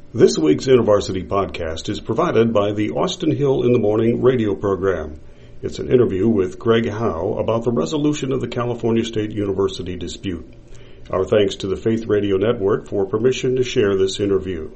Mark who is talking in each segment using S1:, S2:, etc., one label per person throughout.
S1: This week's InterVarsity podcast is provided by the Austin Hill in the Morning radio program. It's an interview with Greg Howe about the resolution of the California State University dispute. Our thanks to the Faith Radio Network for permission to share this interview.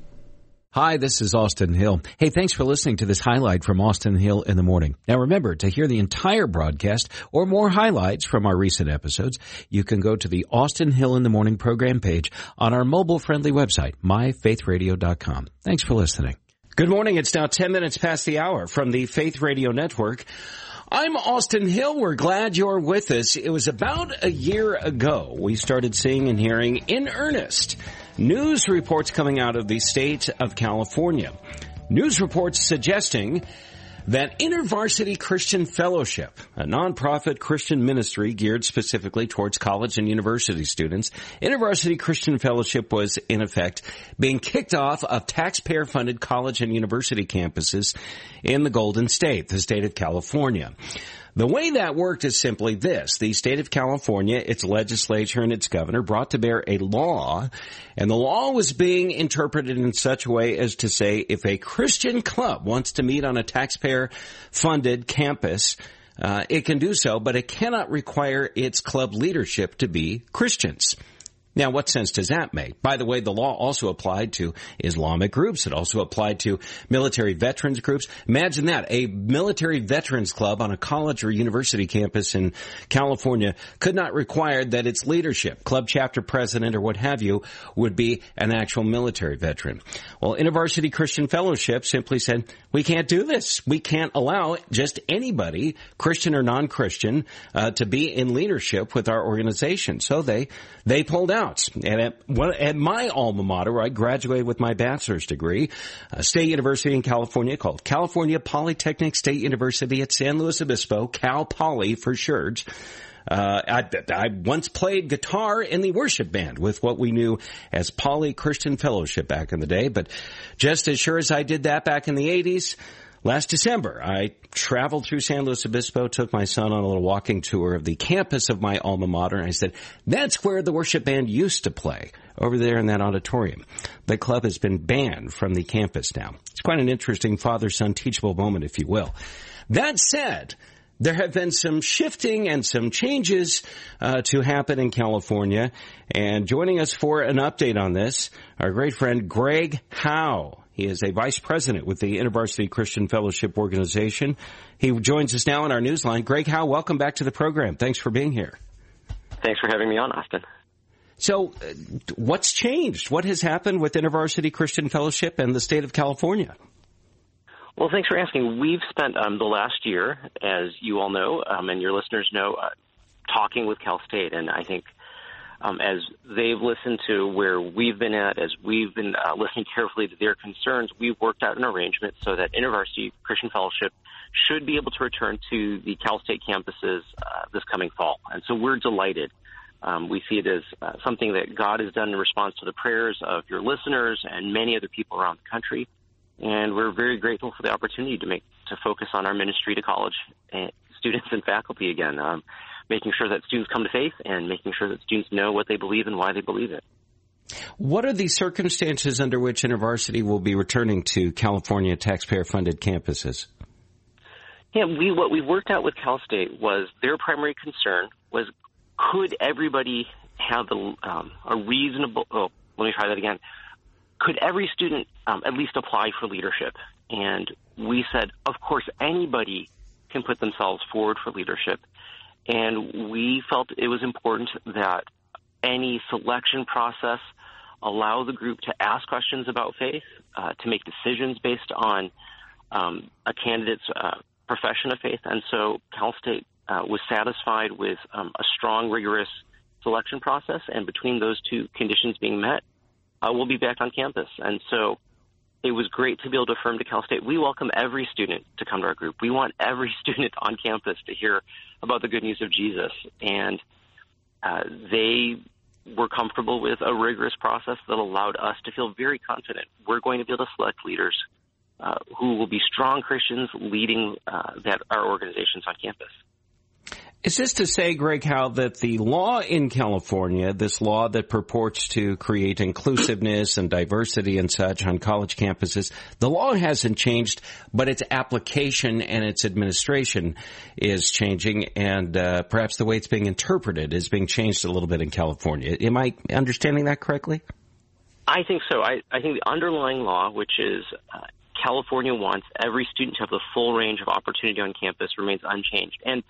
S2: Hi, this is Austin Hill. Hey, thanks for listening to this highlight from Austin Hill in the Morning. Now remember, to hear the entire broadcast or more highlights from our recent episodes, you can go to the Austin Hill in the Morning program page on our mobile-friendly website, myfaithradio.com. Thanks for listening. Good morning. It's now 10 minutes past the hour from the Faith Radio Network. I'm Austin Hill. We're glad you're with us. It was about a year ago we started seeing and hearing in earnest news reports coming out of the state of California. News reports suggesting that InterVarsity Christian Fellowship, a nonprofit Christian ministry geared specifically towards college and university students, InterVarsity Christian Fellowship was, in effect, being kicked off of taxpayer-funded college and university campuses in the Golden State, the state of California. The way that worked is simply this. The state of California, its legislature and its governor brought to bear a law, and the law was being interpreted in such a way as to say if a Christian club wants to meet on a taxpayer-funded campus, it can do so, but it cannot require its club leadership to be Christians. Now, what sense does that make? By the way, the law also applied to Islamic groups. It also applied to military veterans groups. Imagine that. A military veterans club on a college or university campus in California could not require that its leadership, club chapter president or what have you, would be an actual military veteran. Well, InterVarsity Christian Fellowship simply said, we can't do this. We can't allow just anybody, Christian or non-Christian, to be in leadership with our organization. So they pulled out. And at my alma mater, where I graduated with my bachelor's degree, a state university in California called California Polytechnic State University at San Luis Obispo, Cal Poly for short. I once played guitar in the worship band with what we knew as Poly Christian Fellowship back in the day. But just as sure as I did that back in the 80s, last December, I traveled through San Luis Obispo, took my son on a little walking tour of the campus of my alma mater, and I said, that's where the worship band used to play, over there in that auditorium. The club has been banned from the campus now. It's quite an interesting father-son teachable moment, if you will. That said, there have been some shifting and some changes to happen in California, and joining us for an update on this, our great friend Greg Howe. He is a vice president with the InterVarsity Christian Fellowship Organization. He joins us now on our newsline. Greg Howe, welcome back to the program. Thanks for being here.
S3: Thanks for having me on, Austin.
S2: So what's changed? What has happened with InterVarsity Christian Fellowship and the state of California?
S3: Well, thanks for asking. We've spent the last year, as you all know, and your listeners know, talking with Cal State. And I think as they've listened to where we've been at, as we've been listening carefully to their concerns, we've worked out an arrangement so that InterVarsity Christian Fellowship should be able to return to the Cal State campuses this coming fall. And so we're delighted. We see it as something that God has done in response to the prayers of your listeners and many other people around the country. And we're very grateful for the opportunity to focus on our ministry to college students and faculty again. Making sure that students come to faith and making sure that students know what they believe and why they believe it.
S2: What are the circumstances under which InterVarsity will be returning to California taxpayer-funded campuses?
S3: Yeah, what we worked out with Cal State was their primary concern was, could everybody have a reasonable, let me try that again. Could every student at least apply for leadership? And we said, of course, anybody can put themselves forward for leadership. And we felt it was important that any selection process allow the group to ask questions about faith, to make decisions based on a candidate's profession of faith. And so Cal State was satisfied with a strong, rigorous selection process. And between those two conditions being met, we'll be back on campus. And so it was great to be able to affirm to Cal State, we welcome every student to come to our group. We want every student on campus to hear about the good news of Jesus. And they were comfortable with a rigorous process that allowed us to feel very confident we're going to be able to select leaders who will be strong Christians leading our organizations on campus.
S2: Is this to say, Greg Howe, that the law in California, this law that purports to create inclusiveness and diversity and such on college campuses, the law hasn't changed, but its application and its administration is changing, and perhaps the way it's being interpreted is being changed a little bit in California. Am I understanding that correctly?
S3: I think so. I think the underlying law, which is California wants every student to have the full range of opportunity on campus, remains unchanged. And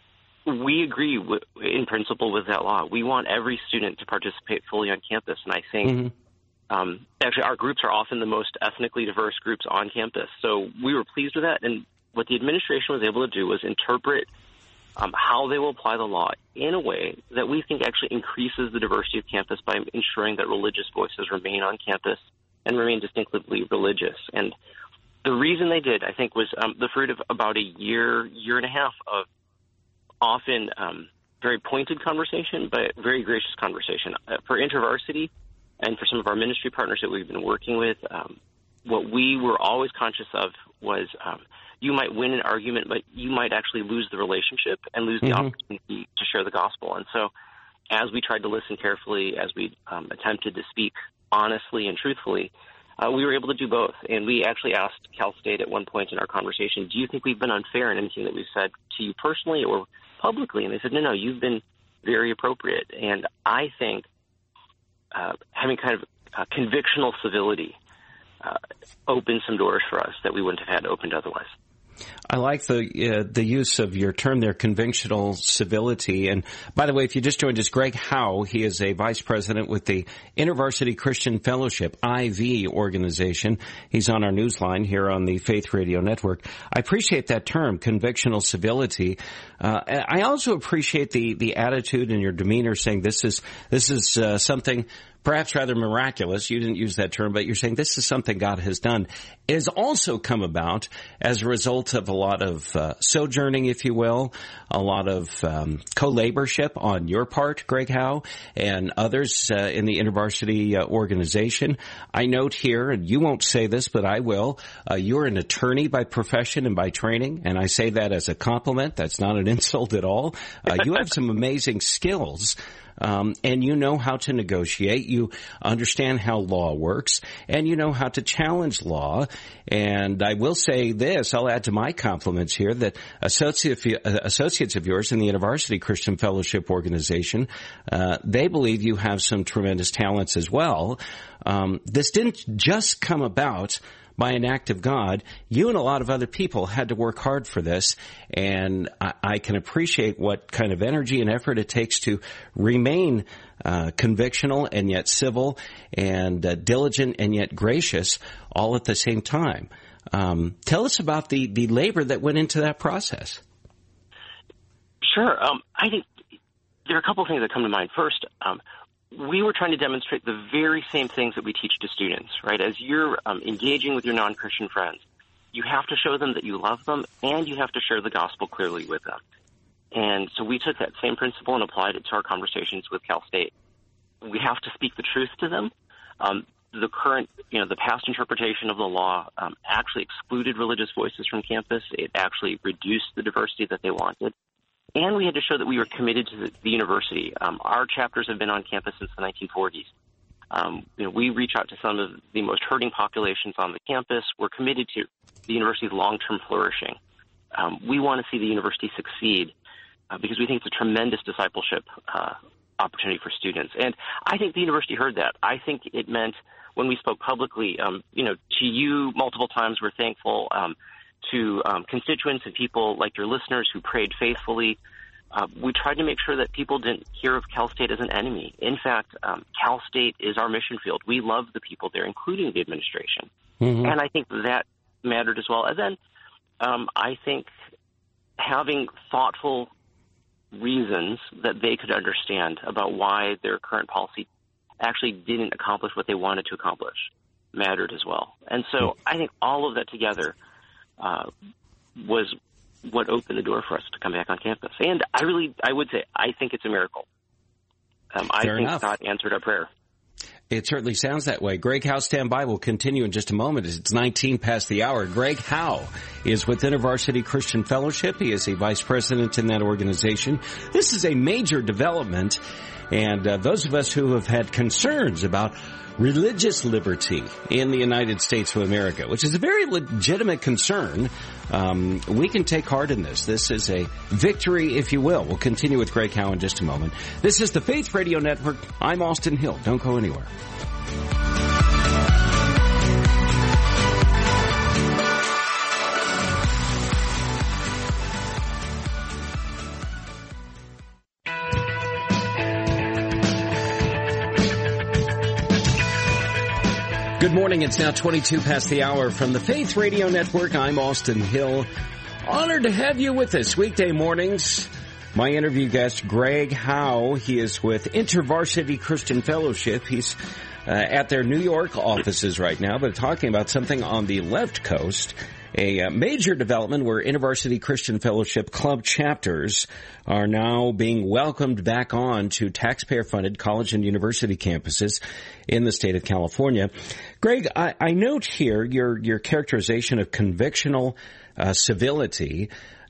S3: we agree in principle with that law. We want every student to participate fully on campus. And I think actually our groups are often the most ethnically diverse groups on campus. So we were pleased with that. And what the administration was able to do was interpret how they will apply the law in a way that we think actually increases the diversity of campus by ensuring that religious voices remain on campus and remain distinctively religious. And the reason they did, I think, was the fruit of about a year and a half of often very pointed conversation, but very gracious conversation. For InterVarsity and for some of our ministry partners that we've been working with, what we were always conscious of was you might win an argument, but you might actually lose the relationship and lose the opportunity to share the gospel. And so as we tried to listen carefully, as we attempted to speak honestly and truthfully, we were able to do both. And we actually asked Cal State at one point in our conversation, do you think we've been unfair in anything that we've said to you personally or publicly? And they said, no, you've been very appropriate. And I think having kind of convictional civility opened some doors for us that we wouldn't have had opened otherwise.
S2: I like the use of your term there, convictional civility. And by the way, if you just joined us, Greg Howe, he is a vice president with the InterVarsity Christian Fellowship, IV organization. He's on our newsline here on the Faith Radio Network. I appreciate that term, convictional civility. I also appreciate the attitude and your demeanor saying this is something perhaps rather miraculous. You didn't use that term, but you're saying this is something God has done. It has also come about as a result of a lot of sojourning, if you will, a lot of co-laborship on your part, Greg Howe, and others in the InterVarsity organization. I note here, and you won't say this, but I will, you're an attorney by profession and by training, and I say that as a compliment. That's not an insult at all. You have some amazing skills. And you know how to negotiate, you understand how law works, and you know how to challenge law. And I will say this, I'll add to my compliments here, that associates of yours in the InterVarsity Christian Fellowship organization, they believe you have some tremendous talents as well. This didn't just come about by an act of God. You and a lot of other people had to work hard for this, and I can appreciate what kind of energy and effort it takes to remain convictional and yet civil, and diligent and yet gracious, all at the same time. Tell us about the labor that went into that process.
S3: Sure. I think there are a couple of things that come to mind. First, we were trying to demonstrate the very same things that we teach to students, right? As you're engaging with your non-Christian friends, you have to show them that you love them, and you have to share the gospel clearly with them. And so we took that same principle and applied it to our conversations with Cal State. We have to speak the truth to them. The past interpretation of the law actually excluded religious voices from campus. It actually reduced the diversity that they wanted. And we had to show that we were committed to the university. Our chapters have been on campus since the 1940s. We reach out to some of the most hurting populations on the campus. We're committed to the university's long-term flourishing. We want to see the university succeed because we think it's a tremendous discipleship opportunity for students. And I think the university heard that. I think it meant when we spoke publicly, to you multiple times, we're thankful. To constituents and people like your listeners who prayed faithfully. We tried to make sure that people didn't hear of Cal State as an enemy. In fact, Cal State is our mission field. We love the people there, including the administration. Mm-hmm. And I think that mattered as well. And then I think having thoughtful reasons that they could understand about why their current policy actually didn't accomplish what they wanted to accomplish mattered as well. And so I think all of that together was what opened the door for us to come back on campus. And I would say, I think it's a miracle. I think God answered our prayer.
S2: It certainly sounds that way. Greg Howe, stand by. We'll continue in just a moment. It's 19 past the hour. Greg Howe is with InterVarsity Christian Fellowship. He is a vice president in that organization. This is a major development, and those of us who have had concerns about religious liberty in the United States of America, which is a very legitimate concern, we can take heart in this. This is a victory, if you will. We'll continue with Greg Howe in just a moment. This is the Faith Radio Network. I'm Austin Hill. Don't go anywhere. Good morning. It's now 22 past the hour from the Faith Radio Network. I'm Austin Hill. Honored to have you with us weekday mornings. My interview guest, Greg Howe. He is with InterVarsity Christian Fellowship. He's at their New York offices right now, but talking about something on the left coast, a major development where InterVarsity Christian Fellowship Club chapters are now being welcomed back on to taxpayer-funded college and university campuses in the state of California. Greg, I note here your characterization of convictional civility.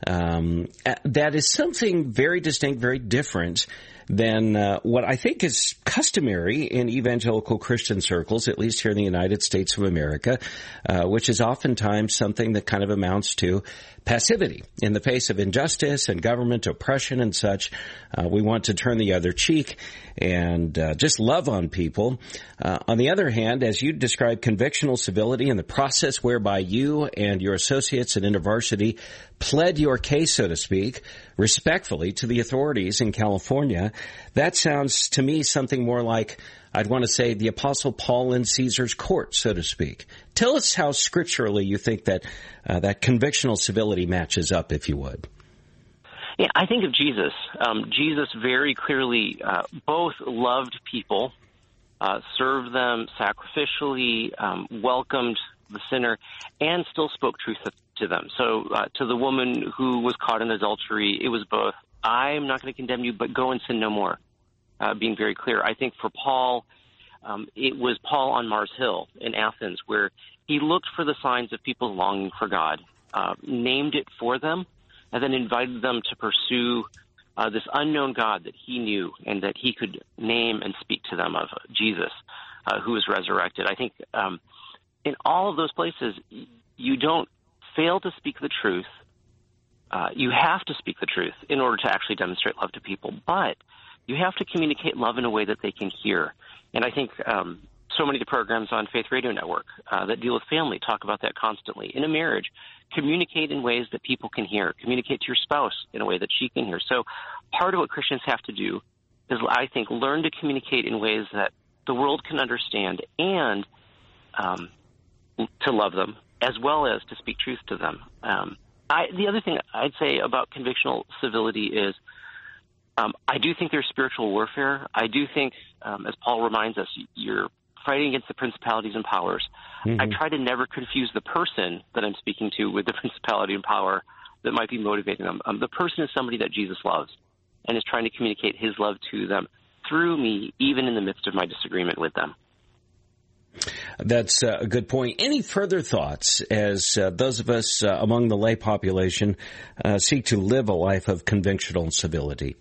S2: That is something very distinct, very different than what I think is customary in evangelical Christian circles, at least here in the United States of America, which is oftentimes something that kind of amounts to passivity in the face of injustice and government oppression and such. We want to turn the other cheek and just love on people. On the other hand, as you describe convictional civility and the process whereby you and your associates at InterVarsity pled your case, so to speak, respectfully to the authorities in California, that sounds to me something more like, I'd want to say, the Apostle Paul in Caesar's court, so to speak. Tell us how scripturally you think that that convictional civility matches up, if you would.
S3: Yeah, I think of Jesus. Jesus very clearly both loved people, served them sacrificially, welcomed the sinner, and still spoke truth to them. So to the woman who was caught in adultery, it was both, I'm not going to condemn you, but go and sin no more, being very clear. I think for Paul, it was Paul on Mars Hill in Athens, where he looked for the signs of people longing for God, named it for them, and then invited them to pursue this unknown God that he knew and that he could name and speak to them of, Jesus, who was resurrected. I think in all of those places, you don't fail to speak the truth. You have to speak the truth in order to actually demonstrate love to people, but you have to communicate love in a way that they can hear. And I think so many of the programs on Faith Radio Network that deal with family talk about that constantly. In a marriage, communicate in ways that people can hear. Communicate to your spouse in a way that she can hear. So part of what Christians have to do is, I think, learn to communicate in ways that the world can understand and to love them, as well as to speak truth to them. The other thing I'd say about convictional civility is I do think there's spiritual warfare. I do think, as Paul reminds us, you're fighting against the principalities and powers. Mm-hmm. I try to never confuse the person that I'm speaking to with the principality and power that might be motivating them. The person is somebody that Jesus loves and is trying to communicate his love to them through me, even in the midst of my disagreement with them.
S2: That's a good point. Any further thoughts as those of us among the lay population seek to live a life of convictional civility?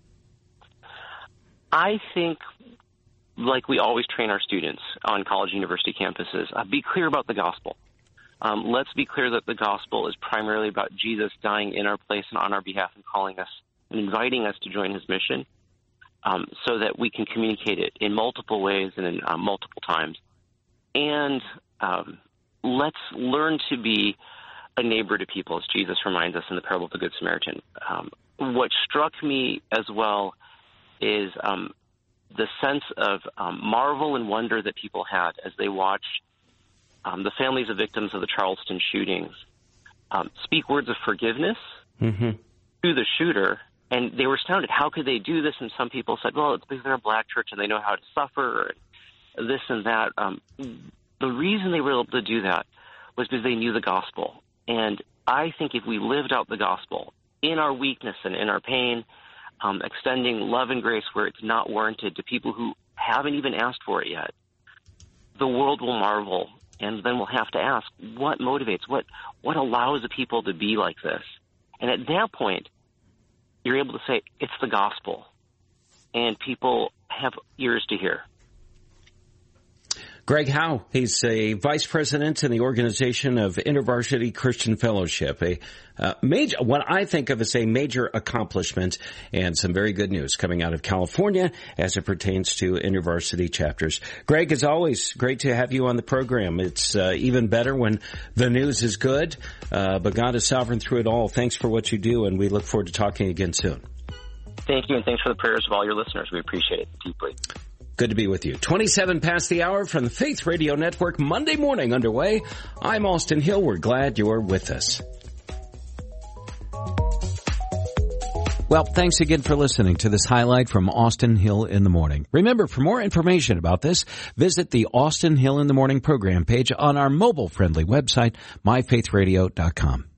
S3: I think, like we always train our students on college and university campuses, be clear about the gospel. Let's be clear that the gospel is primarily about Jesus dying in our place and on our behalf and calling us and inviting us to join his mission, so that we can communicate it in multiple ways and in multiple times. And let's learn to be a neighbor to people, as Jesus reminds us in the parable of the Good Samaritan. What struck me as well is the sense of marvel and wonder that people had as they watched the families of victims of the Charleston shootings speak words of forgiveness to the shooter. And they were astounded. How could they do this? And some people said, well, it's because they're a black church and they know how to suffer, or this and that. The reason they were able to do that was because they knew the gospel. And I think if we lived out the gospel in our weakness and in our pain, extending love and grace where it's not warranted to people who haven't even asked for it yet, the world will marvel, and then we'll have to ask, what motivates, what allows the people to be like this? And at that point, you're able to say, it's the gospel, and people have ears to hear.
S2: Greg Howe, he's a vice president in the organization of InterVarsity Christian Fellowship, a major, what I think of as a major accomplishment, and some very good news coming out of California as it pertains to InterVarsity chapters. Greg, as always, great to have you on the program. It's even better when the news is good, but God is sovereign through it all. Thanks for what you do, and we look forward to talking again soon.
S3: Thank you, and thanks for the prayers of all your listeners. We appreciate it deeply.
S2: Good to be with you. 27 past the hour from the Faith Radio Network, Monday morning underway. I'm Austin Hill. We're glad you're with us. Well, thanks again for listening to this highlight from Austin Hill in the Morning. Remember, for more information about this, visit the Austin Hill in the Morning program page on our mobile-friendly website, myfaithradio.com.